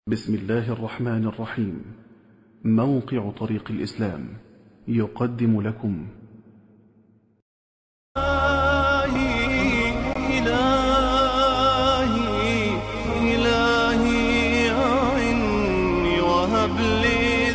بسم الله الرحمن الرحيم. موقع طريق الإسلام يقدم لكم إلهي أعني وهب لي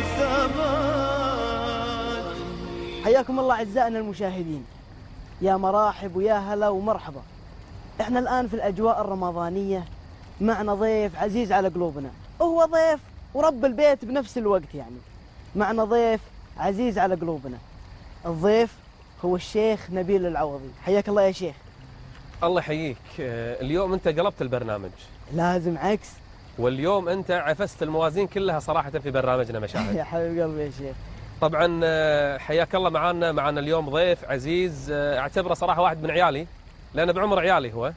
الثبات. حياكم الله أعزائنا المشاهدين، يا مرحب ويا هلا ومرحبا. احنا الآن في الأجواء الرمضانية، معنا ضيف عزيز على قلوبنا، وهو ضيف ورب البيت بنفس الوقت. يعني معنا ضيف عزيز على قلوبنا. الضيف هو الشيخ نبيل العوضي. حياك الله يا شيخ. الله يحييك. اليوم أنت قلبت البرنامج، لازم عكس. واليوم أنت عفست الموازين كلها صراحة في برنامجنا مشاهد. يا حبيب قلبي يا شيخ. طبعا حياك الله. معنا اليوم ضيف عزيز، أعتبره صراحة واحد من عيالي، لأنه بعمر عيالي هو.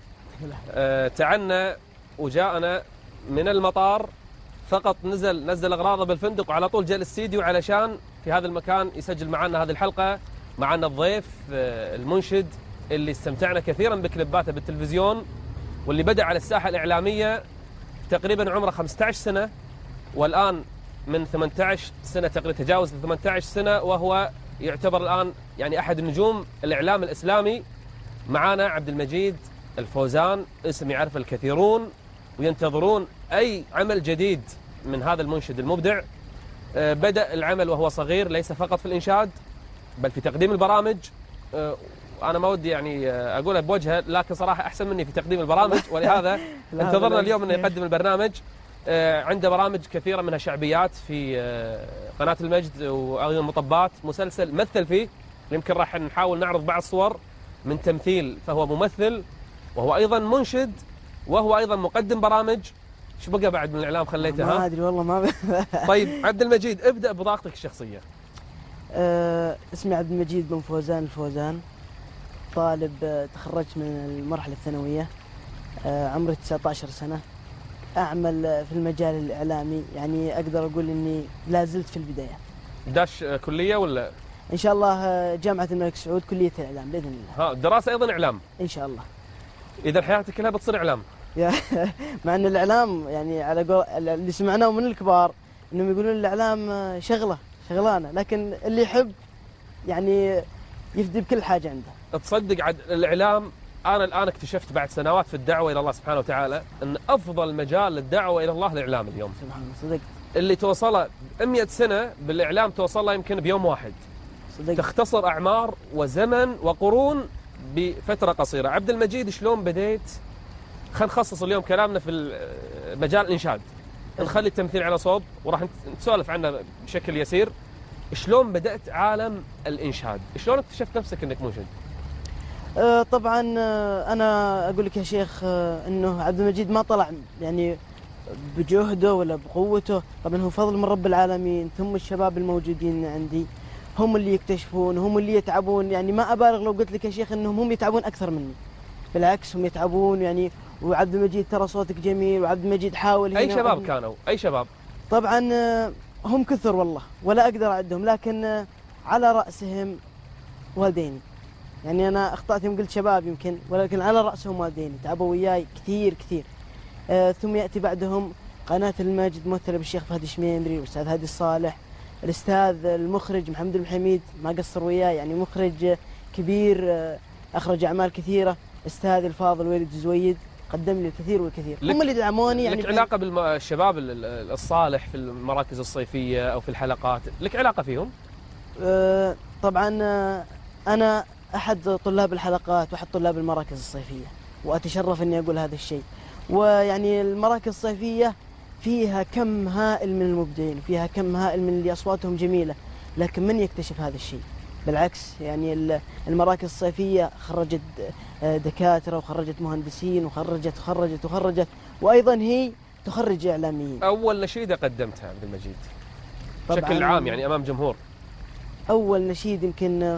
تعنا وجاءنا من المطار، فقط نزل أغراضه بالفندق وعلى طول جاء الاستديو علشان في هذا المكان يسجل معنا هذه الحلقة. معنا الضيف المنشد اللي استمتعنا كثيرا بكليباته بالتلفزيون، واللي بدأ على الساحة الإعلامية تقريبا عمره 15 سنة، والآن من 18 سنة تقريبا، تجاوز 18 سنة، وهو يعتبر الآن يعني أحد نجوم الإعلام الإسلامي. معنا عبد المجيد الفوزان، اسم يعرف الكثيرون وينتظرون أي عمل جديد من هذا المنشد المبدع. بدأ العمل وهو صغير، ليس فقط في الإنشاد بل في تقديم البرامج. أنا ما ودي يعني أقولها بوجهه، لكن صراحة أحسن مني في تقديم البرامج، ولهذا انتظرنا اليوم أنه يقدم البرنامج. عنده برامج كثيرة منها شعبيات في قناة المجد وأيضا مطبات، مسلسل مثل فيه، يمكن راح نحاول نعرض بعض الصور من تمثيل. فهو ممثل، وهو أيضا منشد، وهو أيضا مقدم برامج. شو بقى بعد من الإعلام خليته؟ ما أدري والله ما طيب عبد المجيد، ابدأ بطاقتك الشخصية. اسمي عبد المجيد بن فوزان الفوزان، طالب، تخرجت من المرحلة الثانوية، عمري 19 سنة، أعمل في المجال الإعلامي. يعني أقدر أقول إني لا زلت في البداية. داش كلية ولا؟ إن شاء الله جامعة الملك سعود، كلية الإعلام بإذن الله. دراسة أيضا إعلام إن شاء الله. إذا حياتك كلها بتصير إعلام. مع أن الإعلام يعني على قول اللي سمعناه من الكبار إنهم يقولون الإعلام شغلانة، لكن اللي يحب يعني يفدي بكل حاجة عنده. تصدق عاد الإعلام، أنا الآن اكتشفت بعد سنوات في الدعوة إلى الله سبحانه وتعالى أن أفضل مجال للدعوة إلى الله الإعلام اليوم. سبحان الله. صدقت. اللي توصله 100 سنة بالإعلام توصله يمكن بيوم واحد. صدقت. تختصر أعمار وزمن وقرون بفترة قصيرة. عبد المجيد، شلون بديت؟ خلينا نخصص اليوم كلامنا في مجال الإنشاد، نخلي التمثيل على صوب وراح نسولف عنه بشكل يسير. شلون بدأت عالم الإنشاد؟ شلون اكتشفت نفسك أنك منشد؟ طبعا أنا أقول لك يا شيخ أنه عبد المجيد ما طلع يعني بجهده ولا بقوته. طبعا هو فضل من رب العالمين، ثم الشباب الموجودين عندي هم اللي يكتشفون، هم اللي يتعبون. يعني ما أبالغ لو قلت لك يا شيخ أنهم هم يتعبون أكثر مني، بالعكس هم يتعبون يعني. وعبد المجيد ترى صوتك جميل، وعبد المجيد حاول هنا. أي شباب كانوا؟ أي شباب؟ طبعا هم كثر والله ولا أقدر أعدهم، لكن على رأسهم والديني. يعني أنا أخطأت يوم قلت شباب يمكن، ولكن على رأسهم والديني، تعبوا وياي كثير كثير. ثم يأتي بعدهم قناة المجد ممثلة بالشيخ فهد الشميمري والأستاذ هادي الصالح، الأستاذ المخرج محمد المحميد ما قصر وياي، يعني مخرج كبير، أخرج أعمال كثيرة. أستاذ الفاضل وليد الزويد قدم لي الكثير والكثير، هم اللي دعموني. يعني لك علاقة بالشباب الصالح في المراكز الصيفية أو في الحلقات؟ لك علاقة فيهم؟ طبعا أنا أحد طلاب الحلقات وأحد طلاب المراكز الصيفية، وأتشرف أني أقول هذا الشيء. ويعني المراكز الصيفية فيها كم هائل من المبدعين، فيها كم هائل من اللي أصواتهم جميلة، لكن من يكتشف هذا الشيء؟ بالعكس، يعني المراكز الصيفية خرجت دكاترة وخرجت مهندسين وخرجت وأيضا هي تخرج إعلاميين. أول نشيدة قدمتها عبد المجيد بشكل عام يعني أمام جمهور؟ أول نشيد يمكن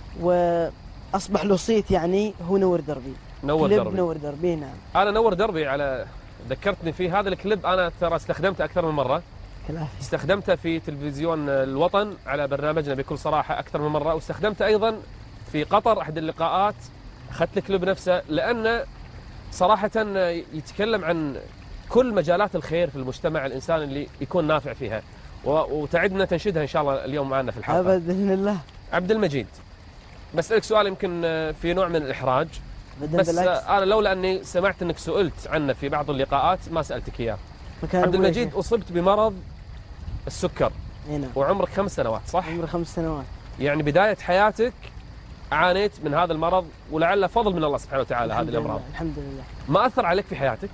وأصبح له صيت يعني هو نور دربي. نور دربي. نعم. أنا نور دربي على ذكرتني في هذا الكليب. أنا ترى استخدمته أكثر من مرة. استخدمته في تلفزيون الوطن على برنامجنا بكل صراحة أكثر من مرة، واستخدمته أيضا في قطر أحد اللقاءات. أخذت الكليب نفسه لأنه صراحة يتكلم عن كل مجالات الخير في المجتمع، الإنسان اللي يكون نافع فيها، وتعدنا تنشدها إن شاء الله اليوم معنا في الحلقة. بإذن الله. عبد المجيد، بسألك سؤال يمكن في نوع من الإحراج، بس أنا لولا أني سمعت أنك سئلت عنه في بعض اللقاءات ما سألتك إياه. عبد المجيد، أصبت بمرض السكر. نعم. وعمرك 5 سنوات صح؟ عمري 5 سنوات. يعني بداية حياتك عانيت من هذا المرض، ولعل فضل من الله سبحانه وتعالى هذه الأمراض. الحمد لله. ما أثر عليك في حياتك؟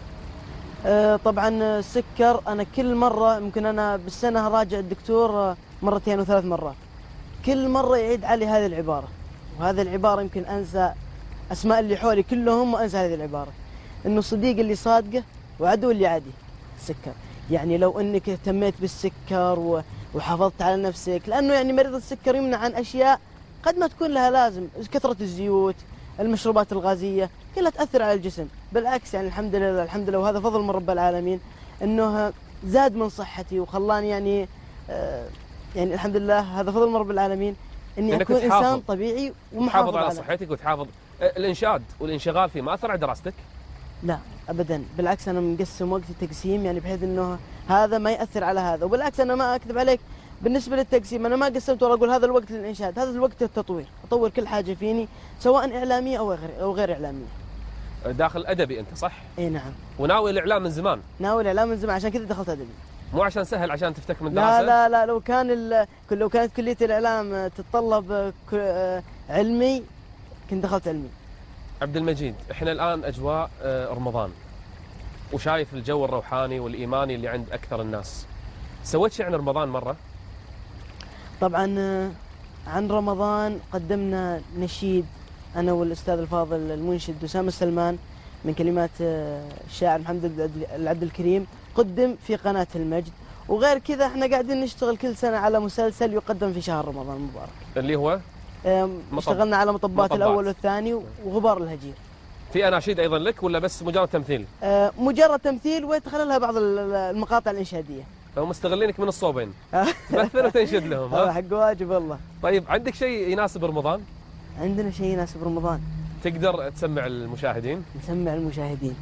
طبعا السكر أنا كل مرة ممكن أنا بالسنة راجع الدكتور 2 أو 3 مرات، كل مرة يعيد علي هذه العبارة، وهذه العبارة يمكن أنسى أسماء اللي حولي كلهم وأنسى هذه العبارة، إنه صديق اللي صادقه وعدو اللي عادي السكر. يعني لو أنك اهتميت بالسكر وحافظت على نفسك، لأنه يعني مريض السكر يمنع عن أشياء قد ما تكون لها لازم، كثرة الزيوت، المشروبات الغازية كلها تأثر على الجسم. بالعكس يعني الحمد لله الحمد لله، وهذا فضل من رب العالمين، إنه زاد من صحتي وخلاني يعني يعني الحمد لله هذا فضل من رب العالمين، إني أكون إنسان طبيعي ومحافظ على صحتك وتحافظ. الإنشاد والانشغال فيه ما أثر على دراستك؟ لا أبدا، بالعكس أنا مقسم وقتي تقسيم يعني بحيث إنه هذا ما يأثر على هذا، وبالعكس أنا ما أكذب عليك بالنسبة للتقسيم أنا ما قسمت ولا أقول هذا الوقت للإنشاد، هذا الوقت للتطوير، أطور كل حاجة فيني سواء إعلامية أو غير إعلامية. داخل أدبي أنت صح؟ إي نعم. وناوي الإعلام من زمان؟ ناوي الإعلام من زمان، عشان كذا دخلت أدبي. مو عشان سهل عشان تفتك من الدراسة؟ لا لو كانت كلية الإعلام تتطلب علمي كنت دخلت علمي. عبد المجيد، احنا الآن أجواء رمضان، وشايف الجو الروحاني والإيماني اللي عند أكثر الناس. سويت شيء عن رمضان مرة؟ طبعا عن رمضان قدمنا نشيد أنا والأستاذ الفاضل المنشد أسامة السلمان من كلمات الشاعر محمد العبد الكريم، قدم في قناة المجد. وغير كذا احنا قاعدين نشتغل كل سنة على مسلسل يقدم في شهر رمضان المبارك، اللي هو اشتغلنا على مطبات الأول والثاني وغبار الهجير. في أناشيد أيضا لك ولا بس مجرد تمثيل؟ مجرد تمثيل ويدخل لها بعض المقاطع الإنشادية. هم مستغلينك من الصوبين، تمثل وتنشد لهم. ها حق واجب والله. طيب عندك شيء يناسب رمضان؟ عندنا شيء يناسب رمضان. تقدر تسمع المشاهدين؟ نسمع المشاهدين.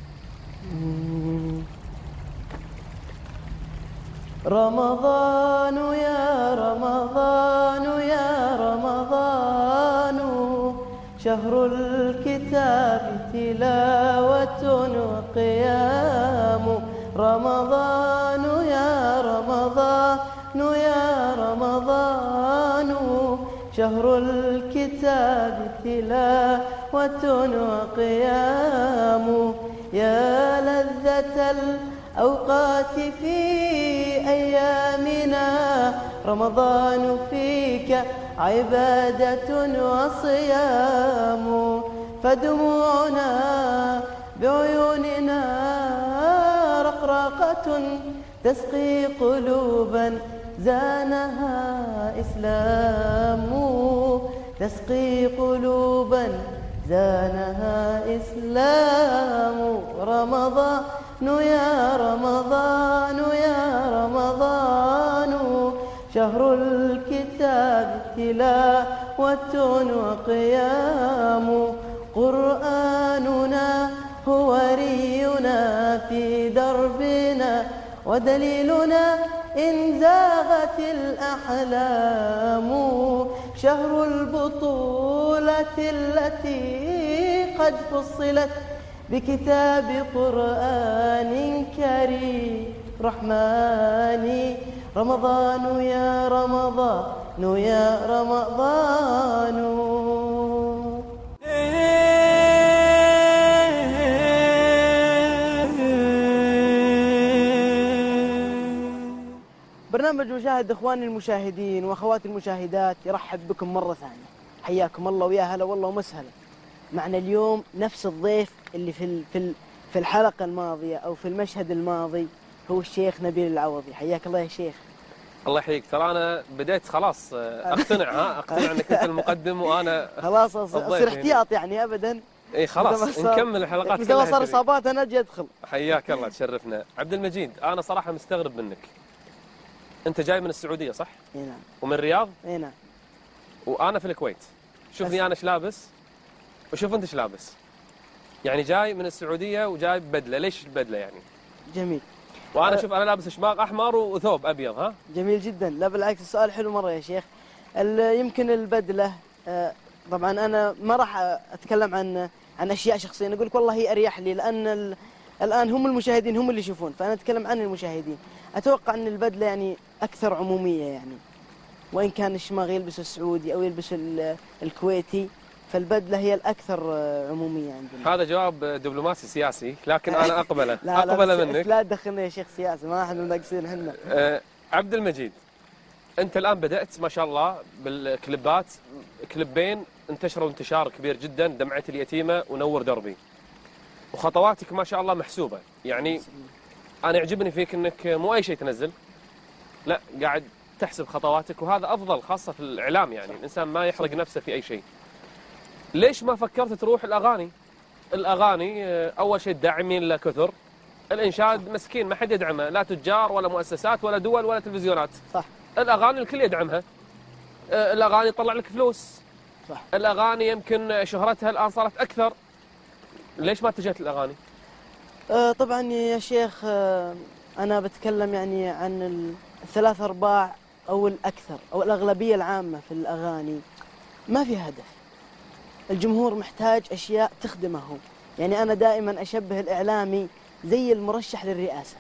رمضان يا رمضان يا رمضان، شهر الكتاب تلاوة وقيام. رمضان يا رمضان يا رمضان، شهر الكتاب تلاوة وقيام. يا لذة الأوقات في أيامنا، رمضان فيك عبادة وصيام. فدموعنا بعيوننا رقراقة تسقي قلوبا زانها إسلام، تسقي قلوبا زانها إسلام. رمضان يا رمضان يا رمضان، شهر الكتاب تلاوة وقيام. قرآننا هو رينا في دربنا، ودليلنا إن زاغت الأحلام. شهر البطولة التي قد فصلت بكتاب قرآن كريم رحماني. رمضان يا رمضان يا رمضان. برنامج مشاهد إخواني المشاهدين وأخواتي المشاهدات يرحب بكم مرة ثانية، حياكم الله ويا هلا والله ومسهلا. معنا اليوم نفس الضيف اللي في الحلقة الماضية أو في المشهد الماضي، هو الشيخ نبيل العوضي. حياك الله يا شيخ. الله يحييك. ترى أنا بديت خلاص أقتنع أقتنع أنك أنت المقدم وأنا خلاص أصير احتياط يعني أبدا. إي خلاص نكمل الحلقات كلها. إذا صار إصابات أنا أجي أدخل. حياك الله تشرفنا. عبد المجيد، أنا صراحة مستغرب منك. أنت جاي من السعودية صح؟ اي نعم. ومن الرياض؟ اي نعم. وأنا في الكويت. شوفني أنا إيش لابس وشوف أنت إيش لابس. يعني جاي من السعودية وجاي ببدلة، ليش البدلة يعني؟ جميل. وانا شوف انا لابس شماغ احمر وثوب ابيض. ها جميل جدا. لا بالعكس، السؤال حلو مره يا شيخ. يمكن البدله، طبعا انا ما راح اتكلم عن اشياء شخصيه، اقول لك والله هي اريح لي، لان الان هم المشاهدين هم اللي يشوفون، فانا اتكلم عن المشاهدين. اتوقع ان البدله يعني اكثر عموميه يعني، وان كان الشماغ يلبسه السعودي او يلبسه الكويتي، فالبدله هي الاكثر عموميه عندنا. هذا جواب دبلوماسي سياسي، لكن انا اقبله. لا اقبله منك. لا تدخلنا يا شيخ سياسي، ما احنا ناقصين احنا. عبد المجيد، انت الان بدات ما شاء الله بالكليبات، كليبين انتشروا انتشار كبير جدا، دمعة اليتيمه ونور دربي، وخطواتك ما شاء الله محسوبه. يعني انا يعجبني فيك انك مو اي شيء تنزل، لا قاعد تحسب خطواتك، وهذا افضل خاصه في الاعلام. يعني الانسان ما يحرق نفسه في اي شيء. ليش ما فكرت تروح الاغاني؟ الاغاني اول شيء الداعمين له كثر، الانشاد مسكين ما حد يدعمه، لا تجار ولا مؤسسات ولا دول ولا تلفزيونات. صح. الاغاني الكل يدعمها. الاغاني تطلع لك فلوس. صح. الاغاني يمكن شهرتها الان صارت اكثر. ليش ما اتجهت للاغاني؟ طبعا يا شيخ، انا بتكلم يعني عن الثلاث ارباع او الاكثر او الاغلبيه العامه في الاغاني ما في هدف. الجمهور محتاج اشياء تخدمه. يعني انا دائما اشبه الاعلامي زي المرشح للرئاسه.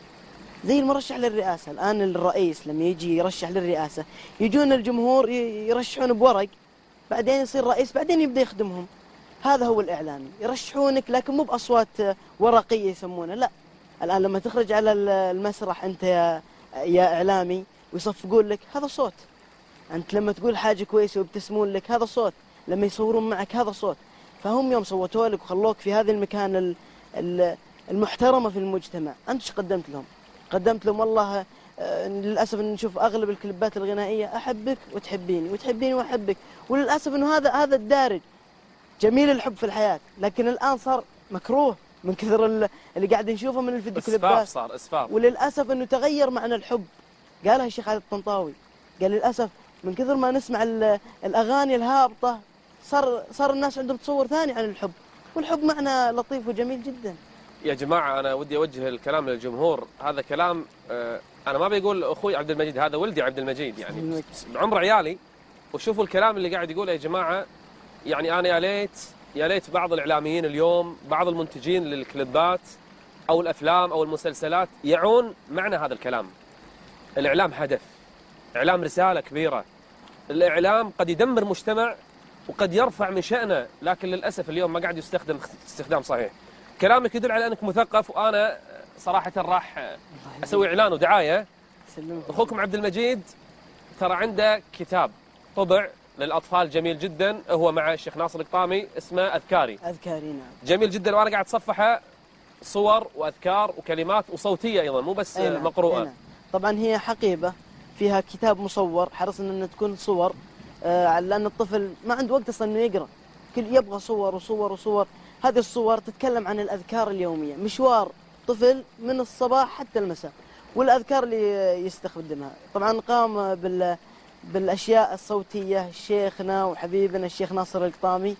زي المرشح للرئاسه، الان الرئيس لما يجي يرشح للرئاسه يجون الجمهور يرشحون بورق، بعدين يصير رئيس، بعدين يبدا يخدمهم. هذا هو الاعلامي، يرشحونك لكن مو باصوات ورقيه يسمونها، لا. الان لما تخرج على المسرح انت يا اعلامي ويصفقون لك، هذا صوت. انت لما تقول حاجه كويسه ويبتسمون لك، هذا صوت. لما يصورون معك، هذا صوت. فهم يوم صوتوا لك وخلوك في هذا المكان المحترمه في المجتمع، انت ايش قدمت لهم؟ قدمت لهم والله للاسف نشوف اغلب الكليبات الغنائيه احبك وتحبيني وتحبيني واحبك، وللاسف انه هذا الدارج. جميل الحب في الحياه، لكن الان صار مكروه من كثر اللي قاعد نشوفه من الفيديو كليبات. اسفاف، صار اسفاف. وللاسف انه تغير معنى الحب. قالها الشيخ علي الطنطاوي، قال للاسف من كثر ما نسمع الاغاني الهابطه صار الناس عندهم تصور ثاني عن الحب، والحب معنى لطيف وجميل جدا. يا جماعه انا ودي اوجه الكلام للجمهور، هذا كلام انا ما بيقول اخوي عبد المجيد، هذا ولدي عبد المجيد، يعني بعمر عيالي. وشوفوا الكلام اللي قاعد يقوله يا جماعه. يعني انا يا ليت بعض الاعلاميين اليوم، بعض المنتجين للكليبات او الافلام او المسلسلات يعون معنى هذا الكلام. الاعلام هدف، اعلام رساله كبيره. الاعلام قد يدمر مجتمع وقد يرفع من شأنه، لكن للاسف اليوم ما قاعد يستخدم استخدام صحيح. كلامك يدل على انك مثقف، وانا صراحه راح اسوي اعلان ودعايه. اخوكم عبد المجيد ترى عنده كتاب طبع للاطفال جميل جدا، هو مع الشيخ ناصر القطامي، اسمه اذكاري. نعم. جميل جدا، وانا قاعد اتصفحه، صور واذكار وكلمات وصوتيه ايضا، مو بس نعم. مقروءه. نعم. طبعا هي حقيبه فيها كتاب مصور، حرصنا ان تكون صور، لان الطفل ما عنده وقت اصلا انه يقرا، كل يبغى صور وصور وصور. هذه الصور تتكلم عن الاذكار اليوميه، مشوار طفل من الصباح حتى المساء، والاذكار اللي يستخدمها. طبعا قام بالاشياء الصوتيه شيخنا وحبيبنا الشيخ ناصر القطامي،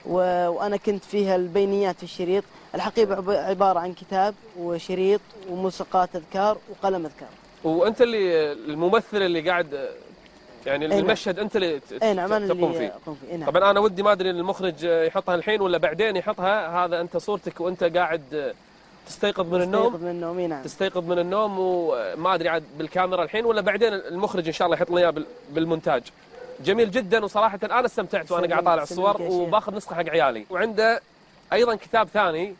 وانا كنت فيها البينيات في الشريط. الحقيبه عباره عن كتاب وشريط وموسيقات اذكار وقلم اذكار. وانت اللي الممثل اللي قاعد يعني المشهد انت اللي تقوم فيه. طبعا انا ودي ما ادري المخرج يحطها الحين ولا بعدين يحطها، هذا انت صورتك وانت قاعد تستيقظ من النوم. نعم. تستيقظ من النوم، وما ادري عاد بالكاميرا الحين ولا بعدين المخرج ان شاء الله يحط لنا اياه بالمونتاج. جميل جدا، وصراحه انا استمتعت وانا قاعد طالع الصور، وباخذ نسخه حق عيالي. وعنده ايضا كتاب ثاني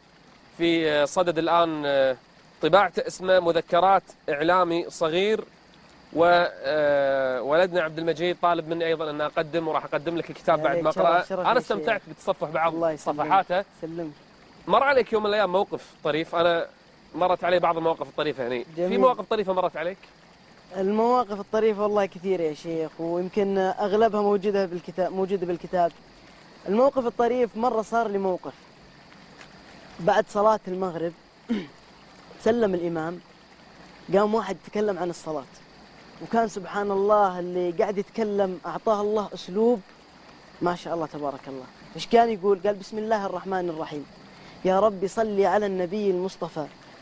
في صدد الان طباعته، اسمه مذكرات اعلامي صغير. وولدنا عبد المجيد طالب مني ايضا ان اقدم، وراح اقدم لك الكتاب بعد ما اقراه. انا استمتعت بتصفح بعض صفحاته. مر عليك يوم من الايام موقف طريف؟ انا مرت علي بعض المواقف الطريفه هني. في مواقف طريفه مرت عليك؟ المواقف الطريفه والله كثيره يا شيخ، ويمكن اغلبها موجوده بالكتاب. الموقف الطريف مره صار لي موقف بعد صلاه المغرب. سلم الامام، قام واحد يتكلم عن الصلاه، وكان سبحان الله اللي قاعد يتكلم اعطاه الله اسلوب ما شاء الله تبارك الله. ايش كان يقول؟ قال: بسم الله الرحمن الرحيم، يا رب صل على النبي المصطفى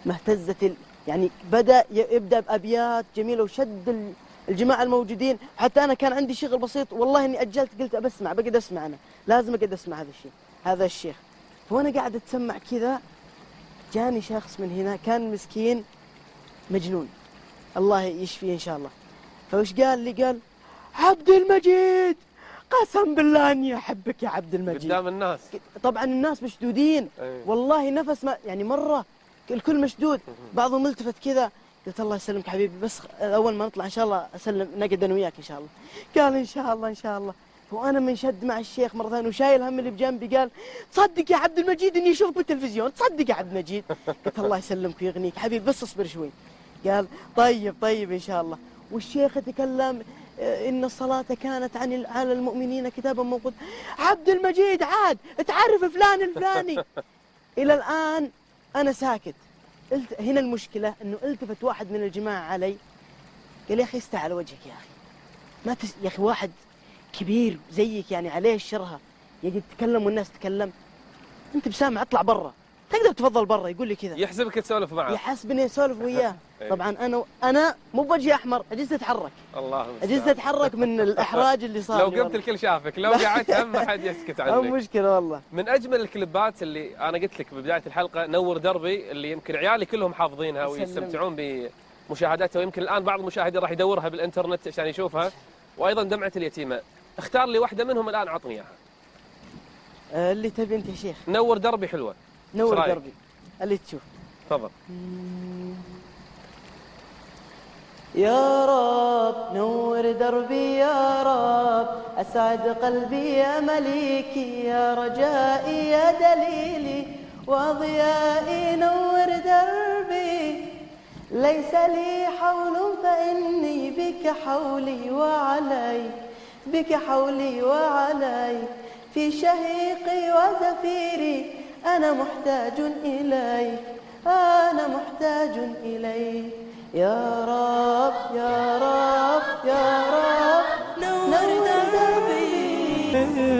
ما اهتزت يعني بدأ يبدأ بأبيات جميلة وشد الجماعة الموجودين. حتى أنا كان عندي شغل بسيط والله إني أجلت، قلت بسمع بقعد أسمع، أنا لازم أقعد أسمع هذا الشيخ. وأنا قاعد أتسمع كذا جاني شخص من هنا كان مسكين مجنون، الله يشفيه إن شاء الله. فوش قال لي؟ قال عبد المجيد قسم بالله اني احبك يا عبد المجيد قدام الناس. طبعا الناس مشدودين والله، نفس ما يعني مره الكل مشدود، بعضهم التفت كذا. قلت الله يسلمك حبيبي، بس اول ما نطلع ان شاء الله اسلم نقعد انا وياك ان شاء الله. قال ان شاء الله ان شاء الله. وانا منشد مع الشيخ مره ثانيه وشايل هم اللي بجنبي. قال تصدق يا عبد المجيد اني اشوفك بالتلفزيون، تصدق يا عبد المجيد. قلت الله يسلمك ويغنيك حبيبي بس اصبر شوي. قال طيب ان شاء الله. والشيخ يتكلم إن الصلاة كانت على المؤمنين كتابا موقوتا. عبد المجيد عاد تعرف فلان الفلاني. إلى الآن أنا ساكت. هنا المشكلة إنه التفت واحد من الجماعة علي قال يا أخي استع على وجهك يا أخي، ما يا أخي واحد كبير زيك يعني عليه الشرها يجي يتكلم والناس تتكلم، أنت بسامع اطلع برا، تقدر تفضل برا. يقول لي كذا، يحسبك تسولف معه، يحسبني اسولف وياه. طبعا انا مو بوجهي احمر، عجزت اتحرك، عجزت اتحرك من الاحراج اللي صار. لو قمت الكل شافك، لو قعدت ما حد يسكت عنك. مشكله والله. من اجمل الكليبات اللي انا قلت لك ببدايه الحلقه نور دربي، اللي يمكن عيالي كلهم حافظينها ويستمتعون بمشاهدتها، ويمكن الان بعض المشاهدين راح يدورها بالانترنت عشان يشوفها. وايضا دمعه اليتيمه، اختار لي واحده منهم الان عطني اياها. اللي تبي انت يا شيخ. نور دربي حلوه، نور دربي اللي تشوف. تفضل. يا رب نور دربي يا رب، أسعد قلبي يا مليكي، يا رجائي يا دليلي وضيائي نور دربي. ليس لي حول فإني بك حولي وعلي، بك حولي وعلي، في شهيقي وزفيري أنا محتاج إليك، أنا محتاج إليك. يا رب يا رب يا رب نور دربي.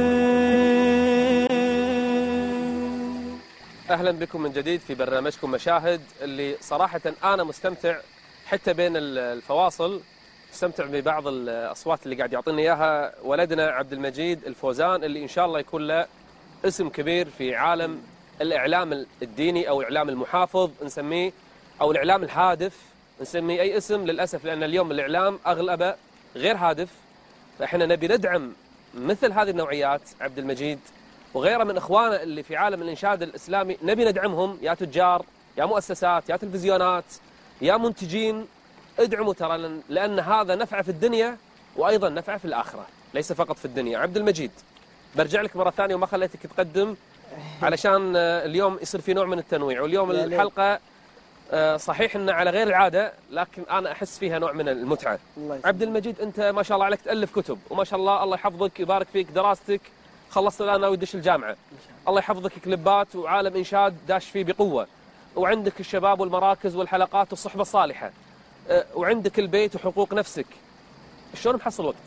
أهلا بكم من جديد في برنامجكم مشاهد، اللي صراحة أنا مستمتع حتى بين الفواصل، مستمتع ببعض الأصوات اللي قاعد يعطيني إياها ولدنا عبد المجيد الفوزان، اللي إن شاء الله يكون له اسم كبير في عالم الإعلام الديني أو الإعلام المحافظ نسميه، أو الإعلام الهادف نسميه أي اسم. للأسف لأن اليوم الإعلام أغلبه غير هادف، فإحنا نبي ندعم مثل هذه النوعيات، عبد المجيد وغيره من إخوانه اللي في عالم الإنشاد الإسلامي، نبي ندعمهم، يا تجار يا مؤسسات يا تلفزيونات يا منتجين، ادعموا ترى، لأن هذا نفع في الدنيا وأيضا نفع في الآخرة، ليس فقط في الدنيا. عبد المجيد برجع لك مرة ثانية وما خليتك تقدم علشان اليوم يصير في نوع من التنويع، واليوم الحلقة صحيح إنه على غير العادة لكن أنا أحس فيها نوع من المتعة. عبد المجيد أنت ما شاء الله عليك تألف كتب، وما شاء الله الله يحفظك يبارك فيك، دراستك خلصت الآن ناوي تدش الجامعة، الله يحفظك، كليبات وعالم إنشاد داش فيه بقوة، وعندك الشباب والمراكز والحلقات والصحبة الصالحة، وعندك البيت وحقوق نفسك. شلون محصل وقت؟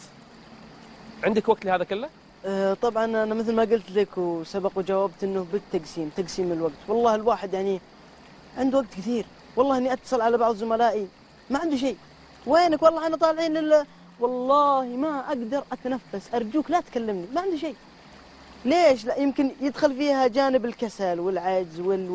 عندك وقت لهذا كله؟ طبعا أنا مثل ما قلت لك وسبق وجاوبت إنه بالتقسيم، تقسيم الوقت. والله الواحد يعني عنده وقت كثير، والله إني أتصل على بعض زملائي ما عنده شيء، وينك؟ والله أنا طالعين والله ما أقدر أتنفس، أرجوك لا تكلمني، ما عنده شيء. ليش؟ لا يمكن يدخل فيها جانب الكسل والعجز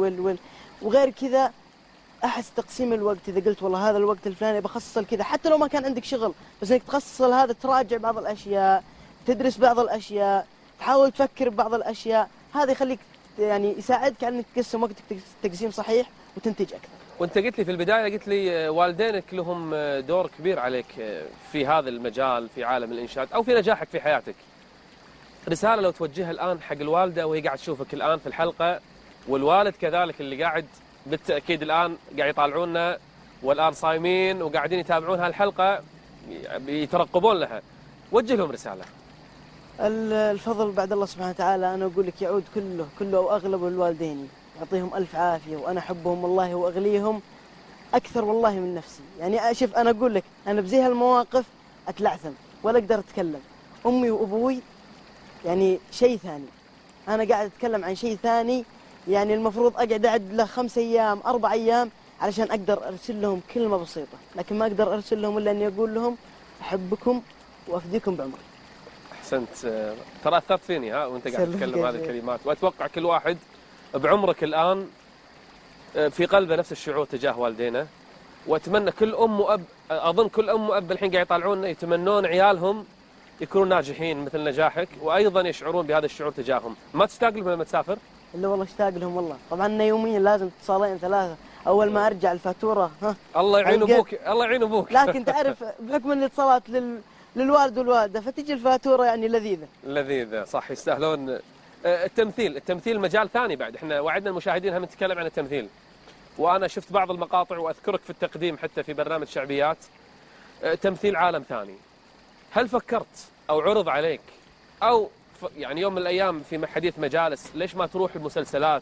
وغير كذا. أحس تقسيم الوقت، إذا قلت والله هذا الوقت الفلاني بخصص كذا، حتى لو ما كان عندك شغل، بس إنك تخصص هذا، تراجع بعض الأشياء، تدرس بعض الأشياء، تحاول تفكر ببعض الأشياء، هذا يخليك يعني يساعدك على إنك تقسم وقتك تقسيم صحيح وتنتج أكثر. وأنت قلت لي في البداية، قلت لي والدينك لهم دور كبير عليك في هذا المجال في عالم الإنشاد أو في نجاحك في حياتك. رسالة لو توجهها الآن حق الوالدة وهي قاعد تشوفك الآن في الحلقة، والوالد كذلك اللي قاعد بالتأكيد الآن قاعد يطالعونا والآن صايمين وقاعدين يتابعون هالحلقة يترقبون لها، وجه لهم رسالة. الفضل بعد الله سبحانه وتعالى، أنا أقول لك يعود كله أو أغلبه لوالديني، يعطيهم ألف عافية، وأنا أحبهم والله وأغليهم أكثر والله من نفسي. يعني شوف أنا أقول لك، أنا بزي هالمواقف أتلعثم ولا أقدر أتكلم. أمي وأبوي يعني شيء ثاني، أنا قاعد أتكلم عن شيء ثاني، يعني المفروض أقعد له 5 أيام 4 أيام، علشان أقدر أرسل لهم كلمة بسيطة، لكن ما أقدر أرسل لهم إلا أني أقول لهم أحبكم وأفديكم بعمري. أحسنت. ترى أثرت فيني وأنت قاعد تتكلم هذه الكلمات، وأتوقع كل واحد بعمرك الآن في قلبه نفس الشعور تجاه والدينا، وأتمنى كل أم وأب، أظن كل أم وأب الحين قاعد يطالعون يتمنون عيالهم يكونوا ناجحين مثل نجاحك، وأيضا يشعرون بهذا الشعور تجاههم. ما تشتاق لهم لما تسافر؟ إلا والله اشتاق لهم والله. طبعا أنا يوميا لازم اتصالين 3، أول ما أرجع الفاتورة الله يعين أبوك، الله يعين أبوك. لكن تعرف بحكم الاتصالات للوالد والوالدة فتجي الفاتورة يعني لذيذة. صح، يستاهلون. التمثيل مجال ثاني بعد، احنا وعدنا المشاهدين هم نتكلم عن التمثيل، وأنا شفت بعض المقاطع وأذكرك في التقديم حتى في برنامج شعبيات. تمثيل عالم ثاني. هل فكرت أو عرض عليك أو يعني يوم من الأيام في حديث مجالس ليش ما تروح المسلسلات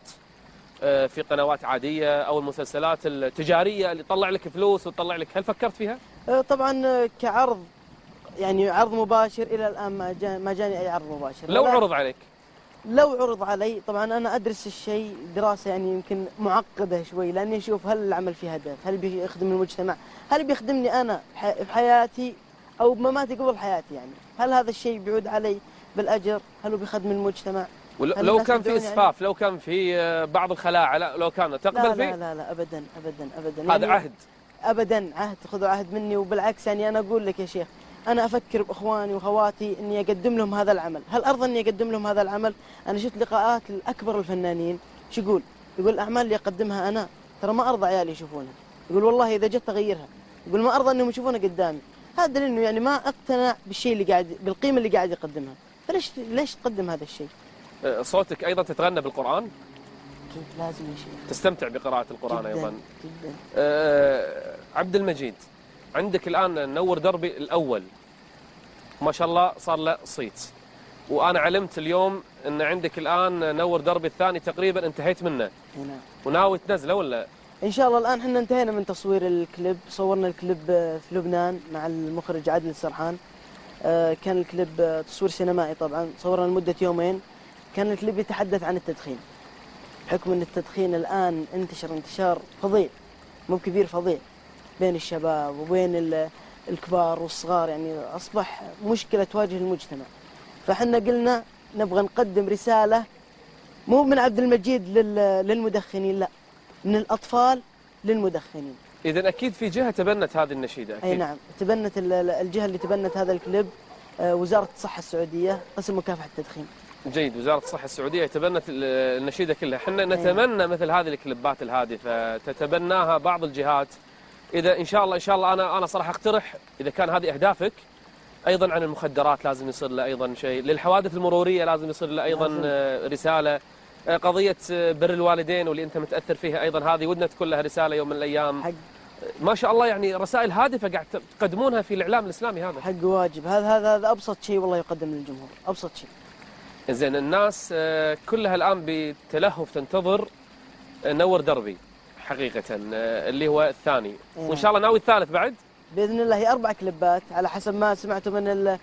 في قنوات عادية أو المسلسلات التجارية اللي تطلع لك فلوس وتطلع لك، هل فكرت فيها؟ طبعا كعرض، يعني عرض مباشر إلى الآن ما جاني أي عرض مباشر. لو عرض عليك؟ لو عرض علي طبعا أنا أدرس الشيء دراسة يعني يمكن معقدة شوي، لأني أشوف هل العمل فيه هدف، هل بيخدم المجتمع، هل بيخدمني أنا في حياتي أو بمماتي قبل حياتي، يعني هل هذا الشيء بيعود علي بالأجر، هل هو بيخدم المجتمع. لو كان في إسفاف، لو كان في بعض الخلاعة، لو كان تقبل فيه؟ لا أبدا. هذا عهد. أبدا عهد، خذوا عهد مني. وبالعكس يعني أنا أقول لك يا شيخ، أنا أفكر بإخواني وأخواتي إني أقدم لهم هذا العمل، هل أرضى إني أقدم لهم هذا العمل؟ أنا شفت لقاءات الأكبر الفنانين شو يقول الأعمال اللي أقدمها أنا ترى ما أرضى عيالي يشوفونها، يقول والله إذا جت أغيرها، يقول ما أرضى إنهم يشوفونها قدامي. هذا دليل إنه يعني ما اقتنع بالشيء اللي قاعد، بالقيمة اللي قاعد يقدمها، فليش تقدم هذا الشيء؟ صوتك أيضا تتغنى بالقرآن؟ أكيد لازم يا شيخ. تستمتع بقراءة القرآن جداً أيضا؟ جدا. عبد المجيد، عندك الآن نور دربي الأول ما شاء الله صار له صيت، وأنا علمت اليوم أن عندك الآن نور دربي الثاني تقريبا انتهيت منه. نعم. وناوي تنزله ولا؟ إن شاء الله. الآن احنا انتهينا من تصوير الكليب، صورنا الكليب في لبنان مع المخرج عادل السرحان. كان الكليب تصوير سينمائي طبعا، صورنا لمدة يومين. كان الكليب يتحدث عن التدخين، بحكم أن التدخين الآن انتشار فظيع، مو كبير، فظيع بين الشباب وبين الكبار والصغار، يعني أصبح مشكلة تواجه المجتمع. فحنا قلنا نبغى نقدم رسالة مو من عبد المجيد للمدخنين، لا، من الأطفال للمدخنين. إذن أكيد في جهة تبنت هذه النشيدة. أكيد. أي نعم، تبنت الجهة اللي تبنت هذا الكليب وزارة الصحة السعودية، قسم مكافحة التدخين. جيد، وزارة الصحة السعودية تبنت النشيدة كلها. احنا نتمنى مثل هذه الكليبات الهادفة تتبناها بعض الجهات. إذا إن شاء الله أنا صراحة أقترح إذا كان هذه أهدافك، أيضا عن المخدرات لازم يصير له أيضا شيء، للحوادث المرورية لازم يصير له أيضا رسالة، قضية بر الوالدين واللي أنت متأثر فيها أيضا هذه ودنا تكون لها رسالة يوم من الأيام. حق. ما شاء الله يعني رسائل هادفة قاعد تقدمونها في الإعلام الإسلامي. هذا حق واجب، هذا أبسط شيء والله يقدم للجمهور، أبسط شيء. زين، الناس كلها الآن بتلهف تنتظر نور دربي حقيقة اللي هو الثاني، وإن شاء الله ناوي الثالث بعد بإذن الله. هي 4 كليبات على حسب ما سمعته من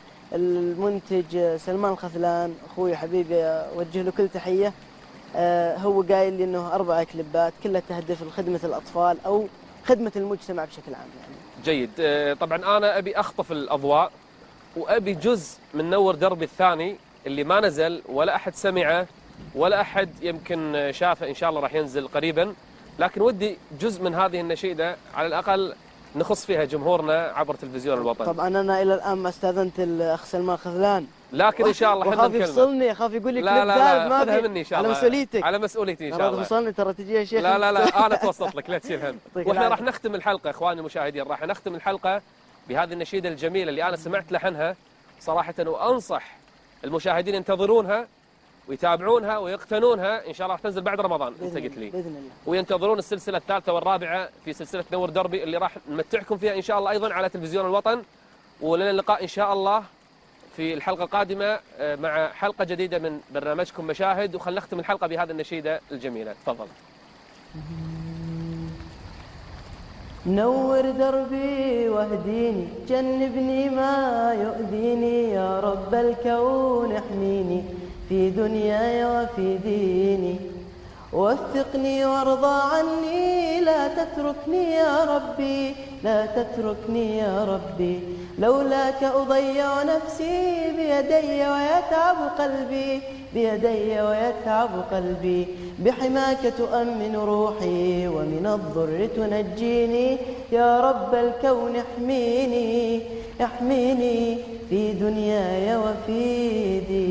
المنتج سلمان الخذلان، أخوي حبيبي أوجه له كل تحية. هو قايل لي إنه 4 كليبات كلها تهدف لخدمة الأطفال أو خدمة المجتمع بشكل عام يعني. جيد. طبعا أنا أبي أخطف الأضواء وأبي جزء من نور دربي الثاني اللي ما نزل ولا أحد سمعه ولا أحد يمكن شافه، إن شاء الله راح ينزل قريبا، لكن ودي جزء من هذه النشيدة على الأقل نخص فيها جمهورنا عبر تلفزيون الوطن. طبعا أنا إلى الآن ما استأذنت الأخ سلمان خذلان، لكن إن شاء الله احنا نكلمه. يفصلني، أخاف يقول لي لا لا لا، خذها مني إن شاء الله، على مسؤوليتك، على مسؤوليتي إن شاء الله. توصلني ترى تجي يا شيخ. لا أنا أتوسط لك، لا تشيل هم. وإحنا راح نختم الحلقة إخواني المشاهدين، راح نختم الحلقة بهذه النشيدة الجميلة اللي أنا سمعت لحنها صراحة، وأنصح المشاهدين ينتظرونها ويتابعونها ويقتنونها. إن شاء الله راح تنزل بعد رمضان أنت قلت لي، بإذن الله، وينتظرون السلسلة الثالثة والرابعة في سلسلة نور دربي اللي راح نمتعكم فيها إن شاء الله أيضا على تلفزيون الوطن. ولنا اللقاء إن شاء الله في الحلقة القادمة مع حلقة جديدة من برنامجكم مشاهد. وخلنا نختم الحلقة بهذه النشيدة الجميلة. تفضل. نور دربي واهديني، جنبني ما يؤذيني، يا رب الكون احميني في دنياي وفي ديني، ووثقني وارضى عني، لا تتركني يا ربي، لا تتركني يا ربي. لولاك أضيع نفسي بيدي ويتعب قلبي، بيدي ويتعب قلبي. بحماك تؤمن روحي ومن الضر تنجيني، يا رب الكون احميني، احميني في دنياي وفي ديني.